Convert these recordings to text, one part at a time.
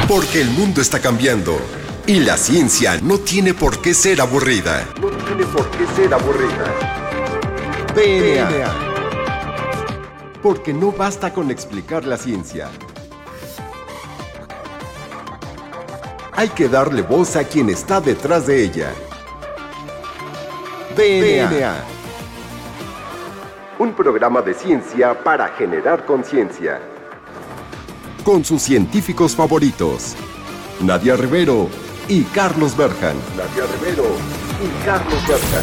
Porque el mundo está cambiando y la ciencia no tiene por qué ser aburrida. No tiene por qué ser aburrida. DNA. Porque no basta con explicar la ciencia. Hay que darle voz a quien está detrás de ella. DNA. Un programa de ciencia para generar conciencia. Con sus científicos favoritos, Nadia Rivero y Carlos Berjan. Nadia Rivero y Carlos Berjan.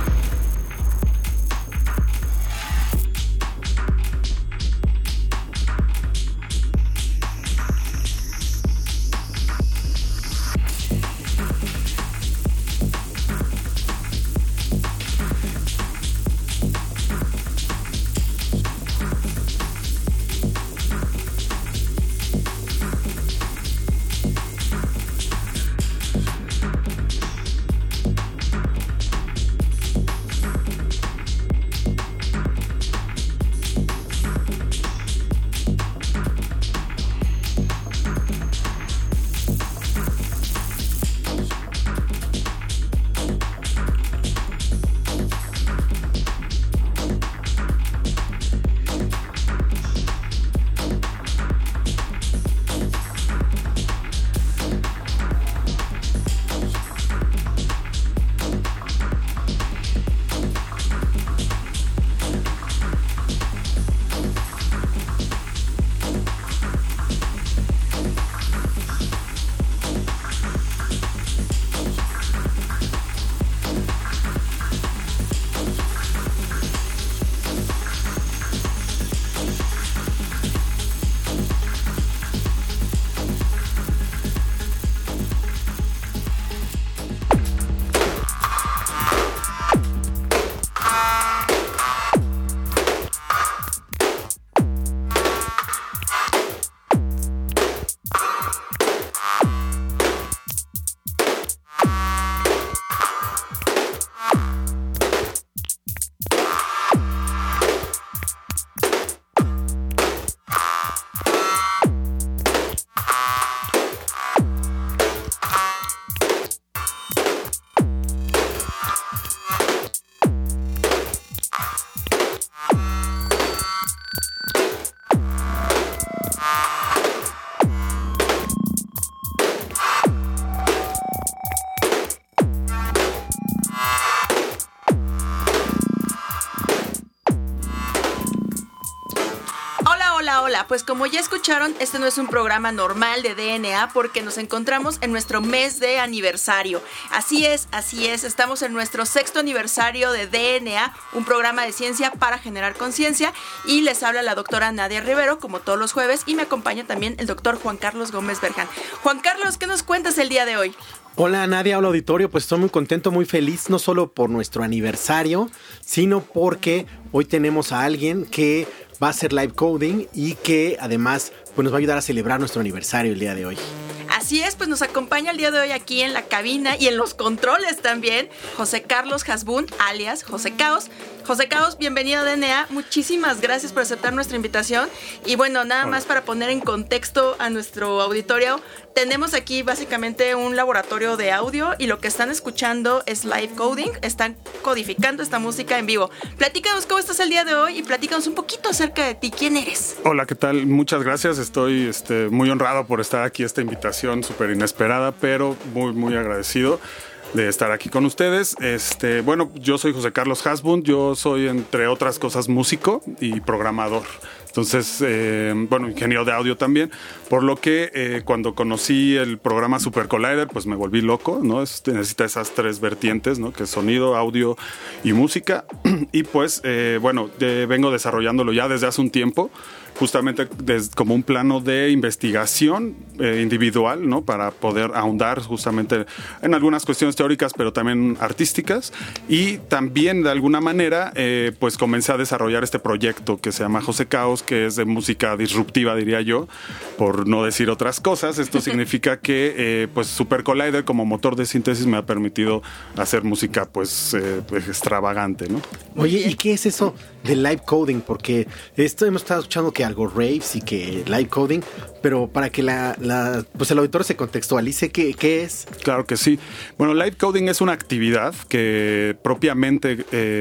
Pues como ya escucharon, este no es un programa normal de DNA porque nos encontramos en nuestro mes de aniversario. Así es, estamos en nuestro 6º aniversario de DNA, un programa de ciencia para generar conciencia, y les habla la doctora Nadia Rivero, como todos los jueves, y me acompaña también el doctor Juan Carlos Gómez Berjan. Juan Carlos, ¿qué nos cuentas el día de hoy? Hola Nadia, hola auditorio, pues estoy muy contento, muy feliz, no solo por nuestro aniversario, sino porque hoy tenemos a alguien que va a hacer live coding y que además pues, nos va a ayudar a celebrar nuestro aniversario el día de hoy. Así es, pues nos acompaña el día de hoy aquí en la cabina y en los controles también José Carlos Hasbún, alias José Caos. José Caos, bienvenido a DNA, muchísimas gracias por aceptar nuestra invitación. Y bueno, nada más para poner en contexto a nuestro auditorio, tenemos aquí básicamente un laboratorio de audio y lo que están escuchando es live coding, están codificando esta música en vivo. Platícanos cómo estás el día de hoy y platícanos un poquito acerca de ti, ¿quién eres? Hola, ¿qué tal? Muchas gracias, estoy muy honrado por estar aquí, esta invitación súper inesperada, pero muy, muy agradecido de estar aquí con ustedes. Bueno, yo soy José Carlos Hasbún, yo soy entre otras cosas músico y programador. Entonces, bueno, ingeniero de audio también, por lo que cuando conocí el programa Super Collider, pues me volví loco, ¿no? Necesita esas tres vertientes, ¿no? Que es sonido, audio y música. Y pues, bueno, vengo desarrollándolo ya desde hace un tiempo, justamente como un plano de investigación individual, ¿no? Para poder ahondar justamente en algunas cuestiones teóricas, pero también artísticas. Y también, de alguna manera, pues comencé a desarrollar este proyecto que se llama José Caos, que es de música disruptiva, diría yo, por no decir otras cosas. Esto significa que pues Super Collider como motor de síntesis me ha permitido hacer música pues extravagante, ¿no? Oye, ¿y qué es eso del live coding? Porque hemos estado escuchando que algo raves y que live coding, pero para que pues el auditorio se contextualice, ¿qué es? Claro que sí. Bueno, live coding es una actividad que propiamente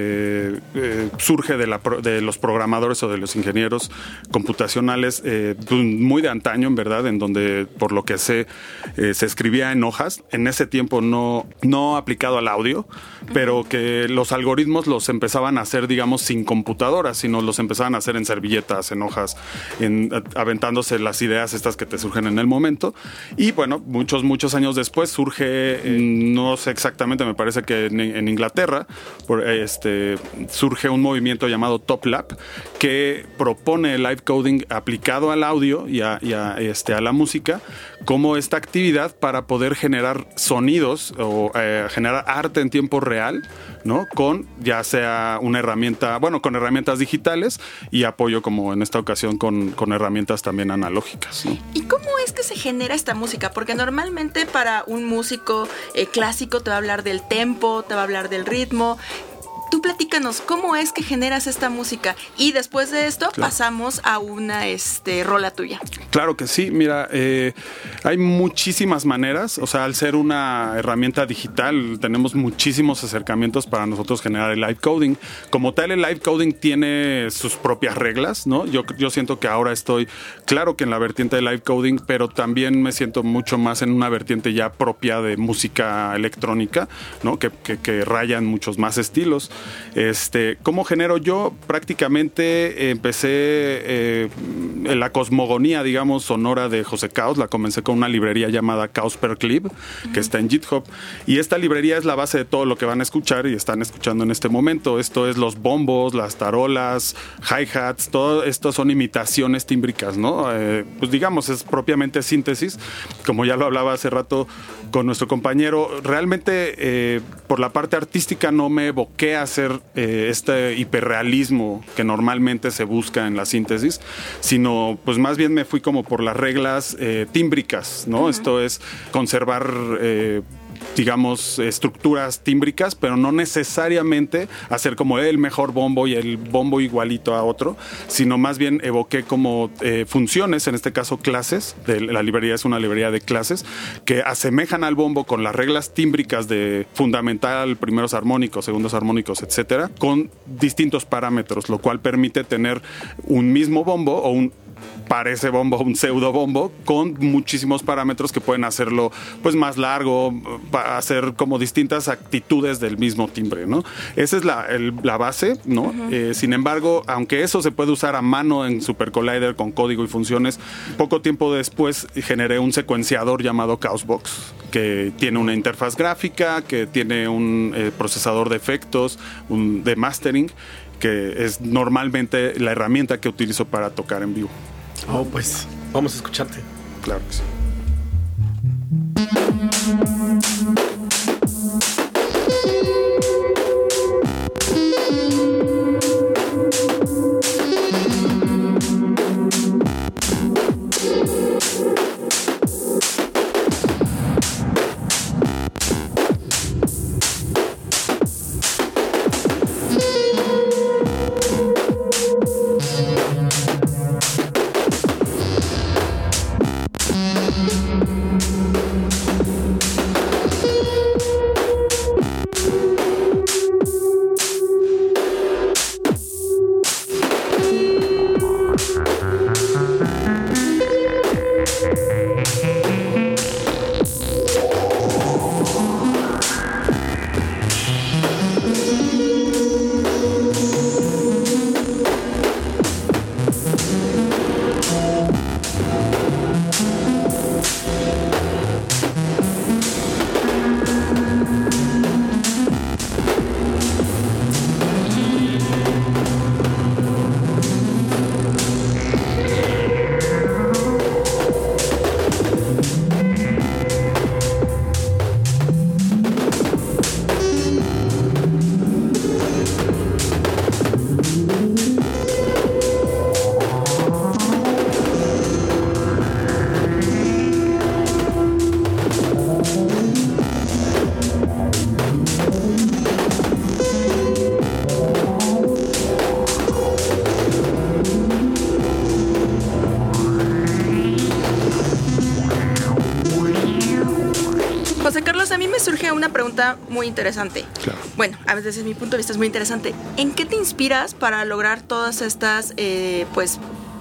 surge de los programadores o de los ingenieros computacionales muy de antaño, en verdad, en donde, por lo que sé, se escribía en hojas. En ese tiempo no aplicado al audio, pero que los algoritmos los empezaban a hacer, digamos, sin computadoras, sino los empezaban a hacer en servilletas, en hojas, aventándose las ideas estas que te surgen en el momento. Y bueno, muchos años después surge, no sé exactamente, me parece que en Inglaterra, surge un movimiento llamado Top Lab que propone el live coding aplicado al audio y a la música como esta actividad para poder generar sonidos o generar arte en tiempo real, ¿no? Con ya sea una herramienta, con herramientas digitales y apoyo, como en esta ocasión, con herramientas también analógicas, ¿no? ¿Y cómo es que se genera esta música? Porque normalmente para un músico clásico te va a hablar del tempo, te va a hablar del ritmo. Tú platícanos, ¿cómo es que generas esta música? Y después de esto, claro, pasamos a una rola tuya. Claro que sí, mira, hay muchísimas maneras, o sea, al ser una herramienta digital, tenemos muchísimos acercamientos para nosotros generar el live coding. Como tal, el live coding tiene sus propias reglas, ¿no? Yo siento que ahora estoy, claro que en la vertiente de live coding, pero también me siento mucho más en una vertiente ya propia de música electrónica, ¿no? Que rayan muchos más estilos. ¿Cómo genero yo? Prácticamente empecé en la cosmogonía, digamos, sonora de José Caos. La comencé con una librería llamada Chaos Per Clip, que está en GitHub. Y esta librería es la base de todo lo que van a escuchar y están escuchando en este momento. Esto es los bombos, las tarolas, hi-hats, todo esto son imitaciones tímbricas, ¿no? Pues digamos, es propiamente síntesis. Como ya lo hablaba hace rato con nuestro compañero, realmente por la parte artística no me evoqué a hacer este hiperrealismo que normalmente se busca en la síntesis, sino pues más bien me fui como por las reglas tímbricas, ¿no? Uh-huh. Esto es conservar digamos, estructuras tímbricas, pero no necesariamente hacer como el mejor bombo y el bombo igualito a otro, sino más bien evoqué como funciones, en este caso clases, la librería es una librería de clases, que asemejan al bombo con las reglas tímbricas de fundamental, primeros armónicos, segundos armónicos, etcétera, con distintos parámetros, lo cual permite tener un mismo bombo o parece bombo, un pseudo bombo, con muchísimos parámetros que pueden hacerlo pues más largo, hacer como distintas actitudes del mismo timbre, ¿no? Esa es la base, ¿no? Uh-huh. Sin embargo, aunque eso se puede usar a mano en Super Collider con código y funciones, poco tiempo después generé un secuenciador llamado Chaosbox, que tiene una interfaz gráfica, que tiene un procesador de efectos, de mastering, que es normalmente la herramienta que utilizo para tocar en vivo. Oh, pues vamos a escucharte. Claro que sí. a mí me surge una pregunta muy interesante. Claro. Bueno, a veces desde mi punto de vista es muy interesante. ¿En qué te inspiras para lograr todas estas, pues,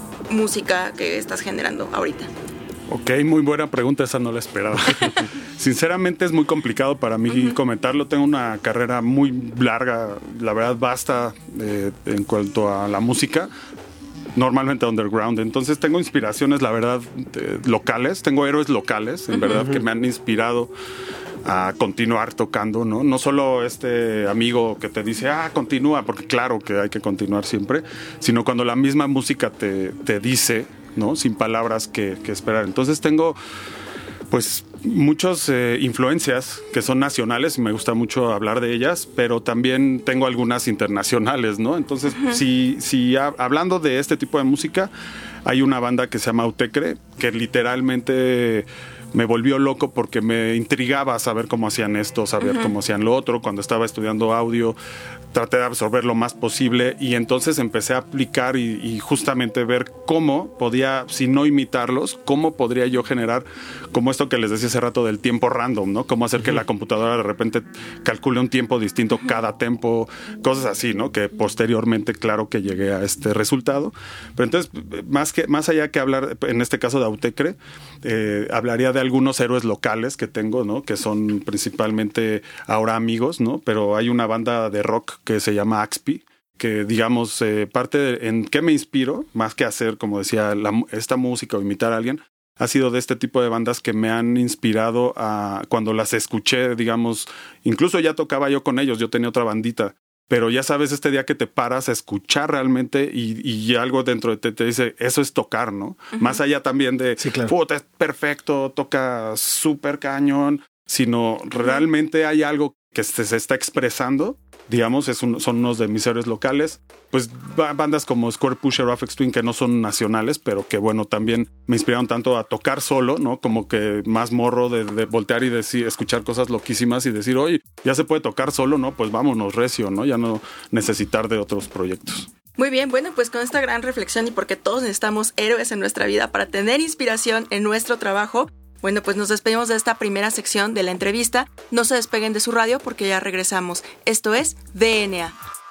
música que estás generando ahorita? Ok, muy buena pregunta, esa no la esperaba. Sinceramente es muy complicado para mí comentarlo. Tengo una carrera muy larga, la verdad vasta en cuanto a la música, normalmente underground. Entonces tengo inspiraciones, la verdad, locales. Tengo héroes locales, en verdad, que me han inspirado a continuar tocando, ¿no? No solo este amigo que te dice, continúa, porque claro que hay que continuar siempre, sino cuando la misma música te dice, ¿no? Sin palabras que esperar. Entonces tengo, pues, muchas influencias que son nacionales y me gusta mucho hablar de ellas, pero también tengo algunas internacionales, ¿no? Entonces, hablando de este tipo de música, hay una banda que se llama Autechre, que literalmente me volvió loco porque me intrigaba saber cómo hacían esto, saber cómo hacían lo otro. Cuando estaba estudiando audio, traté de absorber lo más posible y entonces empecé a aplicar y justamente ver cómo podía, si no imitarlos, cómo podría yo generar como esto que les decía hace rato del tiempo random, ¿no? Cómo hacer que la computadora de repente calcule un tiempo distinto cada tempo, cosas así, ¿no? Que posteriormente, claro que llegué a este resultado. Pero entonces, más allá que hablar, en este caso de Autechre, hablaría de algunos héroes locales que tengo, ¿no? Que son principalmente ahora amigos, ¿no? Pero hay una banda de rock que se llama Axpi, que digamos, en qué me inspiro, más que hacer, como decía, esta música o imitar a alguien, ha sido de este tipo de bandas que me han inspirado cuando las escuché, digamos, incluso ya tocaba yo con ellos, yo tenía otra bandita, pero ya sabes, este día que te paras a escuchar realmente y algo dentro de ti te dice, eso es tocar, ¿no? Más allá también de, sí, claro, puta, es perfecto, toca súper cañón, sino realmente hay algo que se está expresando. Digamos, son unos de mis héroes locales. Pues bandas como Square Pusher o Aphex Twin, que no son nacionales, pero que bueno, también me inspiraron tanto a tocar solo, ¿no? Como que más morro de voltear y escuchar cosas loquísimas y decir, oye, ya se puede tocar solo, ¿no? Pues vámonos recio, ¿no? Ya no necesitar de otros proyectos. Muy bien, bueno, pues con esta gran reflexión y porque todos necesitamos héroes en nuestra vida para tener inspiración en nuestro trabajo, bueno, pues nos despedimos de esta primera sección de la entrevista. No se despeguen de su radio porque ya regresamos. Esto es DNA.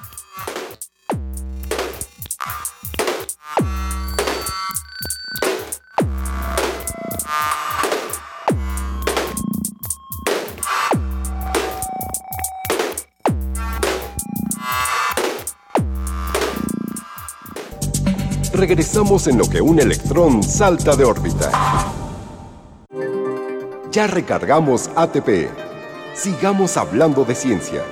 Regresamos en lo que un electrón salta de órbita. Ya recargamos ATP. Sigamos hablando de ciencia.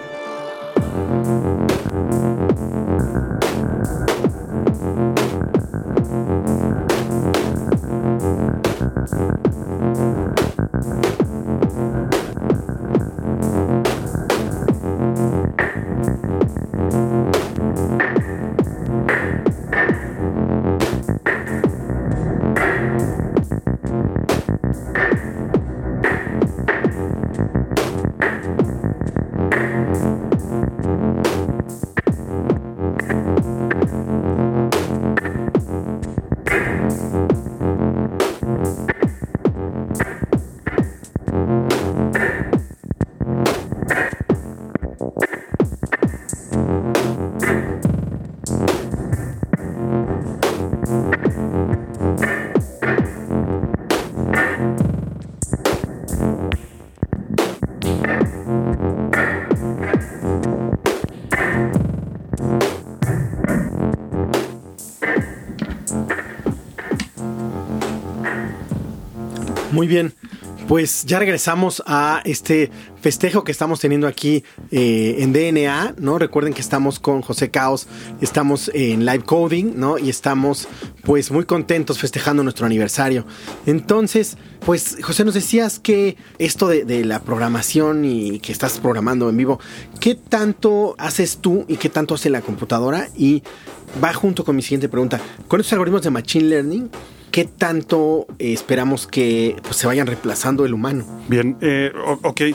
Muy bien, pues ya regresamos a este festejo que estamos teniendo aquí en DNA, ¿no? Recuerden que estamos con José Caos, estamos en Live Coding, ¿no? Y estamos pues muy contentos festejando nuestro aniversario. Entonces, pues José, nos decías que esto de la programación y que estás programando en vivo, ¿qué tanto haces tú y qué tanto hace la computadora? Y va junto con mi siguiente pregunta. Con estos algoritmos de Machine Learning, ¿qué tanto esperamos que pues, se vayan reemplazando el humano? Bien, ok.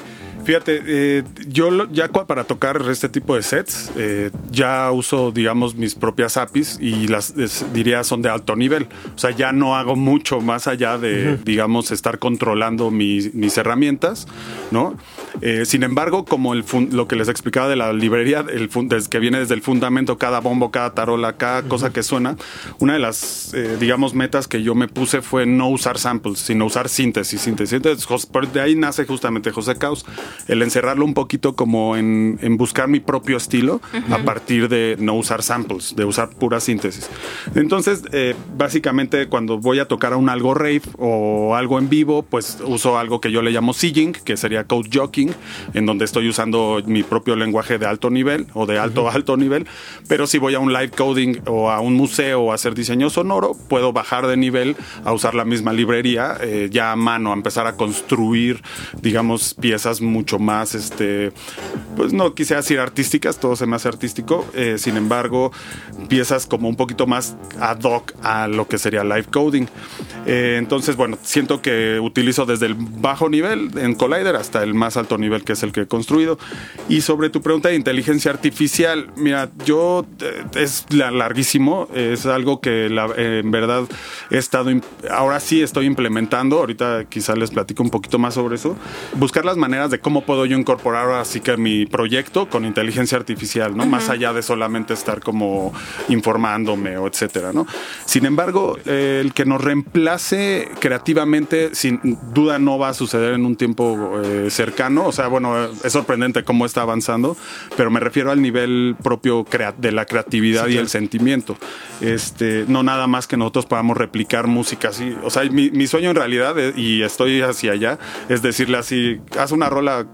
Fíjate, yo ya para tocar este tipo de sets, ya uso, digamos, mis propias APIs y las diría son de alto nivel. O sea, ya no hago mucho más allá de, digamos, estar controlando mis herramientas, ¿no? Sin embargo, como lo que les explicaba de la librería, que viene desde el fundamento, cada bombo, cada tarola, cada cosa que suena, una de las, digamos, metas que yo me puse fue no usar samples, sino usar síntesis. Entonces, de ahí nace justamente José Caos, el encerrarlo un poquito como en buscar mi propio estilo a partir de no usar samples, de usar pura síntesis. Entonces, básicamente cuando voy a tocar un algo rave o algo en vivo, pues uso algo que yo le llamo sigging, que sería code jockeying, en donde estoy usando mi propio lenguaje de alto nivel o de alto nivel, pero si voy a un live coding o a un museo a hacer diseño sonoro, puedo bajar de nivel a usar la misma librería ya a mano, a empezar a construir, digamos, piezas mucho más, pues no quise decir artísticas, todo se me hace artístico, sin embargo, piezas como un poquito más ad hoc a lo que sería live coding. Entonces, bueno, siento que utilizo desde el bajo nivel en Collider hasta el más alto nivel, que es el que he construido. Y sobre tu pregunta de inteligencia artificial, mira, es larguísimo, es algo que en verdad ahora sí estoy implementando, ahorita quizá les platico un poquito más sobre eso, buscar las maneras de cómo puedo yo incorporar así que mi proyecto con inteligencia artificial, ¿no? Más allá de solamente estar como informándome o etcétera, ¿no? Sin embargo, el que nos reemplace creativamente, sin duda no va a suceder en un tiempo cercano, o sea, bueno, es sorprendente cómo está avanzando, pero me refiero al nivel propio de la creatividad y el sentimiento. No nada más que nosotros podamos replicar música así, o sea, mi sueño en realidad, y estoy hacia allá, es decirle así, haz una rola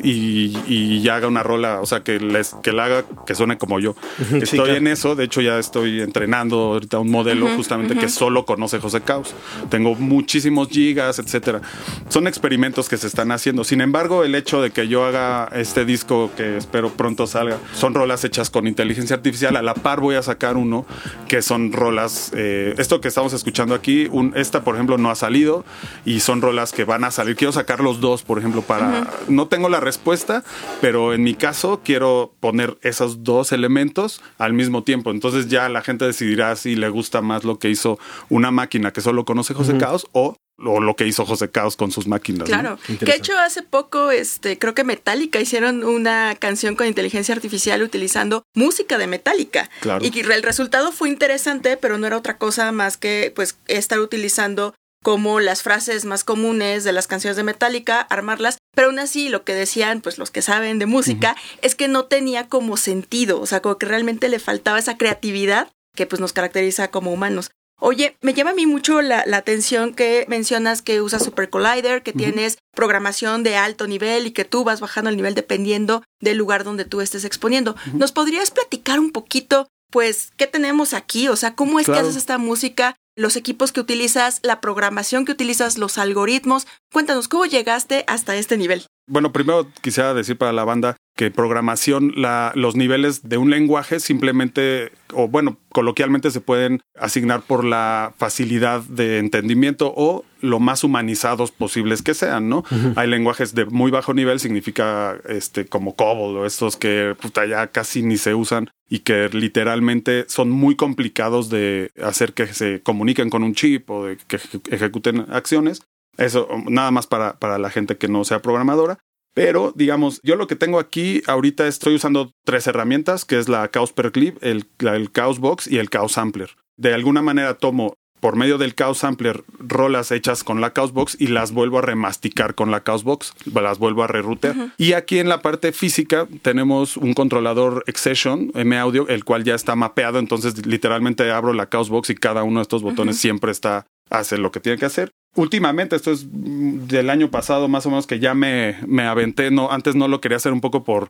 y ya haga una rola, o sea, que la haga que suene como yo. Estoy en eso, de hecho ya estoy entrenando ahorita un modelo justamente que solo conoce José Caos. Tengo muchísimos gigas, etcétera. Son experimentos que se están haciendo. Sin embargo, el hecho de que yo haga este disco que espero pronto salga, son rolas hechas con inteligencia artificial. A la par voy a sacar uno que son rolas, esto que estamos escuchando aquí, esta por ejemplo no ha salido y son rolas que van a salir. Quiero sacar los dos, por ejemplo, para... No tengo la respuesta, pero en mi caso quiero poner esos dos elementos al mismo tiempo. Entonces ya la gente decidirá si le gusta más lo que hizo una máquina que solo conoce José Caos o lo que hizo José Caos con sus máquinas. Claro, ¿no? Que de hecho hace poco creo que Metallica hicieron una canción con inteligencia artificial utilizando música de Metallica. Claro. Y el resultado fue interesante, pero no era otra cosa más que pues estar utilizando como las frases más comunes de las canciones de Metallica, armarlas, pero aún así lo que decían pues los que saben de música es que no tenía como sentido, o sea, como que realmente le faltaba esa creatividad que pues nos caracteriza como humanos. Oye, me llama a mí mucho la atención que mencionas que usas Super Collider, que tienes programación de alto nivel y que tú vas bajando el nivel dependiendo del lugar donde tú estés exponiendo. ¿Nos podrías platicar un poquito, pues, qué tenemos aquí? O sea, ¿cómo es que haces esta música? Los equipos que utilizas, la programación que utilizas, los algoritmos. Cuéntanos, ¿cómo llegaste hasta este nivel? Bueno, primero quisiera decir para la banda que programación, los niveles de un lenguaje simplemente, o bueno, coloquialmente se pueden asignar por la facilidad de entendimiento o lo más humanizados posibles que sean, ¿no? Hay lenguajes de muy bajo nivel, significa como COBOL o estos que ya casi ni se usan y que literalmente son muy complicados de hacer que se comuniquen con un chip o de que ejecuten acciones. Eso nada más para la gente que no sea programadora. Pero, digamos, yo lo que tengo aquí, ahorita estoy usando 3 herramientas, que es la Chaos Per Clip, el Chaos Box y el Chaos Sampler. De alguna manera tomo, por medio del Chaos Sampler, rolas hechas con la Chaos Box y las vuelvo a remasticar con la Chaos Box, las vuelvo a reroutear. Y aquí en la parte física tenemos un controlador Accession, M-Audio, el cual ya está mapeado, entonces literalmente abro la Chaos Box y cada uno de estos botones siempre hace lo que tiene que hacer. Últimamente, esto es del año pasado más o menos que ya me aventé, antes no lo quería hacer un poco por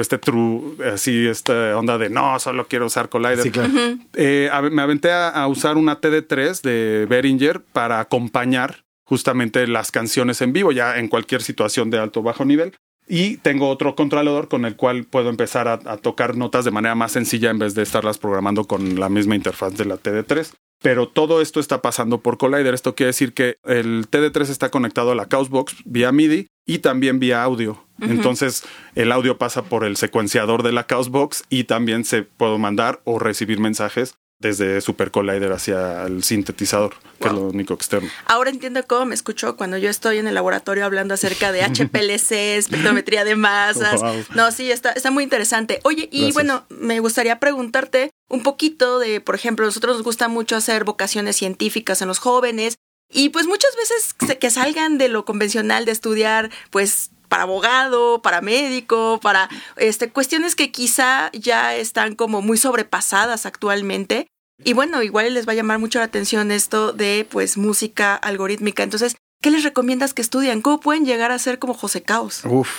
esta onda de no, solo quiero usar Collider. Sí, claro. Me aventé a usar una TD3 de Behringer para acompañar justamente las canciones en vivo, ya en cualquier situación de alto o bajo nivel. Y tengo otro controlador con el cual puedo empezar a tocar notas de manera más sencilla en vez de estarlas programando con la misma interfaz de la TD3. Pero todo esto está pasando por Collider. Esto quiere decir que el TD3 está conectado a la Chaos Box vía MIDI y también vía audio. Entonces el audio pasa por el secuenciador de la Chaos Box y también se puedo mandar o recibir mensajes desde Super Collider hacia el sintetizador, que es lo único externo. Ahora entiendo cómo me escucho cuando yo estoy en el laboratorio hablando acerca de HPLC, espectrometría de masas. Wow. No, sí, está muy interesante. Oye, y bueno, me gustaría preguntarte un poquito de, por ejemplo, nosotros nos gusta mucho hacer vocaciones científicas en los jóvenes y pues muchas veces que salgan de lo convencional de estudiar, pues para abogado, para médico, para cuestiones que quizá ya están como muy sobrepasadas actualmente. Y bueno, igual les va a llamar mucho la atención esto de pues música algorítmica. Entonces, ¿qué les recomiendas que estudien? ¿Cómo pueden llegar a ser como José Caos?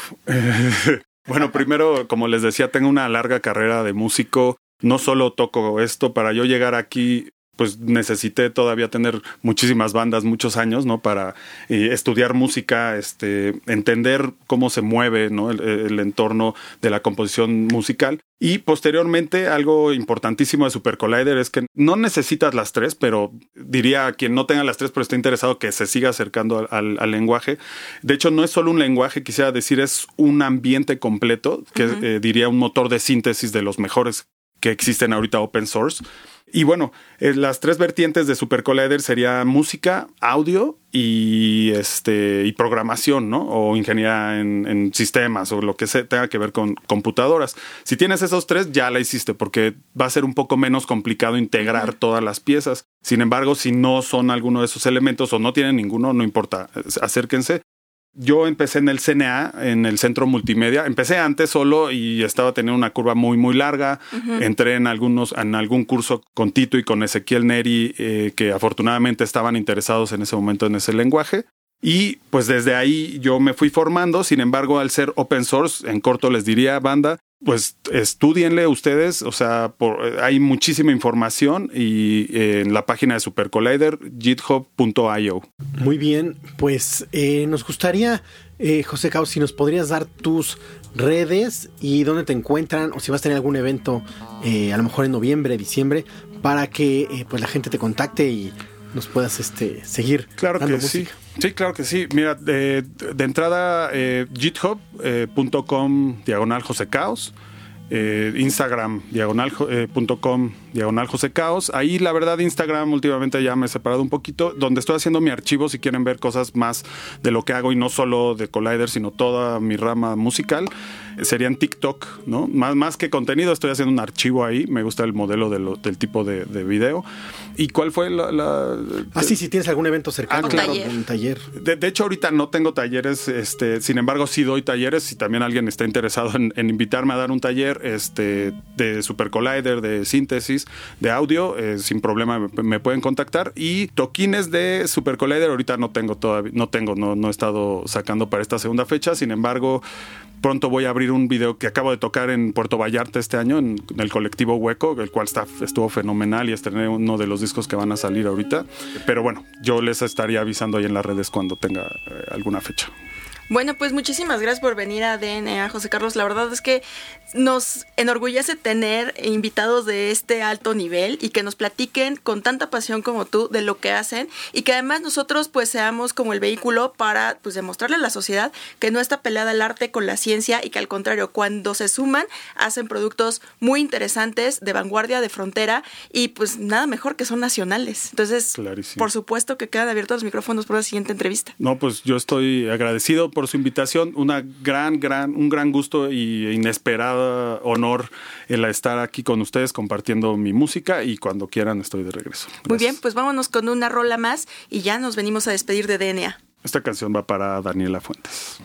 Bueno, primero, como les decía, tengo una larga carrera de músico. No solo toco esto, para yo llegar aquí pues necesité todavía tener muchísimas bandas, muchos años, ¿no? Para estudiar música, entender cómo se mueve, ¿no? El entorno de la composición musical. Y posteriormente, algo importantísimo de Super Collider es que no necesitas las tres, pero diría a quien no tenga las tres, pero esté interesado que se siga acercando al lenguaje. De hecho, no es solo un lenguaje, quisiera decir, es un ambiente completo, que diría un motor de síntesis de los mejores que existen ahorita open source. Y bueno, las tres vertientes de Super Collider sería música, audio y programación, ¿no? O ingeniería en sistemas o lo que tenga que ver con computadoras. Si tienes esos tres, ya la hiciste, porque va a ser un poco menos complicado integrar todas las piezas. Sin embargo, si no son alguno de esos elementos o no tienen ninguno, no importa, acérquense. Yo empecé en el CNA, en el Centro Multimedia. Empecé antes solo y estaba teniendo una curva muy, muy larga. Entré en algún curso con Tito y con Ezequiel Neri, que afortunadamente estaban interesados en ese momento en ese lenguaje. Y pues desde ahí yo me fui formando. Sin embargo, al ser open source, en corto les diría, banda, pues estudienle ustedes. O sea, hay muchísima información y en la página de Super Collider, github.io. Muy bien, pues nos gustaría, José Caos, si nos podrías dar tus redes y dónde te encuentran, o si vas a tener algún evento, a lo mejor en noviembre, diciembre, para que pues la gente te contacte y nos puedas seguir. Claro dando que música. Sí, claro que sí. Mira, de entrada, github.com/José Caos. Instagram .com/José Caos. Ahí la verdad Instagram últimamente ya me he separado un poquito, donde estoy haciendo mi archivo si quieren ver cosas más de lo que hago y no solo de Collider sino toda mi rama musical. Sería en TikTok, ¿no? Más que contenido, estoy haciendo un archivo ahí. Me gusta el modelo del tipo de video. ¿Y cuál fue si tienes algún evento cercano, claro, un taller. De hecho, ahorita no tengo talleres, sin embargo, sí doy talleres. Si también alguien está interesado en invitarme a dar un taller de Super Collider, de síntesis, de audio, sin problema me pueden contactar. Y toquines de Super Collider ahorita no tengo todavía, no he estado sacando para esta segunda fecha. Sin embargo, pronto voy a abrir un video que acabo de tocar en Puerto Vallarta este año, en el colectivo Hueco, el cual estuvo fenomenal y estrené uno de los discos que van a salir ahorita. Pero bueno, yo les estaría avisando ahí en las redes cuando tenga alguna fecha. Bueno, pues muchísimas gracias por venir a DNA, José Carlos. La verdad es que nos enorgullece tener invitados de este alto nivel y que nos platiquen con tanta pasión como tú de lo que hacen y que además nosotros pues seamos como el vehículo para pues demostrarle a la sociedad que no está peleada el arte con la ciencia y que al contrario, cuando se suman, hacen productos muy interesantes, de vanguardia, de frontera y pues nada mejor que son nacionales. Entonces, clarísimo. Por supuesto que quedan abiertos los micrófonos para la siguiente entrevista. No, pues yo estoy agradecido por su invitación, un gran gusto y inesperado honor el estar aquí con ustedes compartiendo mi música y cuando quieran estoy de regreso. Gracias. Muy bien, pues vámonos con una rola más y ya nos venimos a despedir de DNA. Esta canción va para Daniela Fuentes.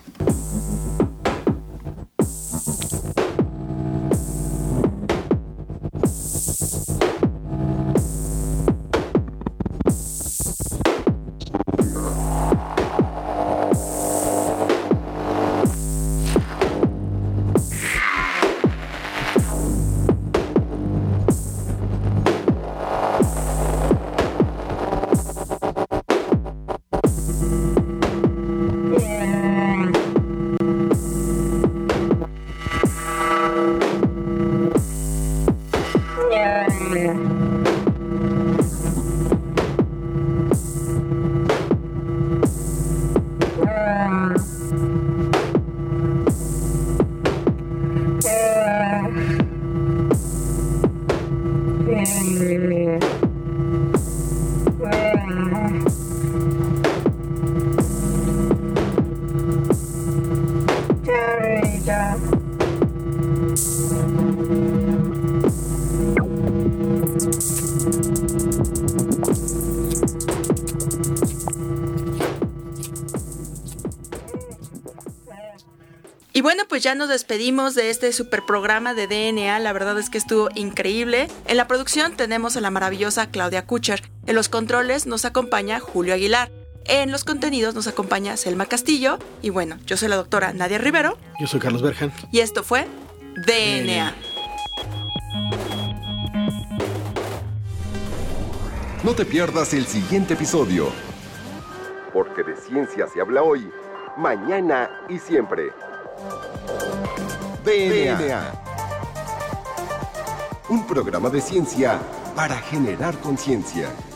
Y bueno, pues ya nos despedimos de este super programa de DNA. La verdad es que estuvo increíble. En la producción tenemos a la maravillosa Claudia Kucher. En los controles nos acompaña Julio Aguilar. En los contenidos nos acompaña Selma Castillo. Y bueno, yo soy la doctora Nadia Rivero. Yo soy Carlos Berjan. Y esto fue DNA. No te pierdas el siguiente episodio. Porque de ciencia se habla hoy, mañana y siempre. DNA. Un programa de ciencia para generar conciencia.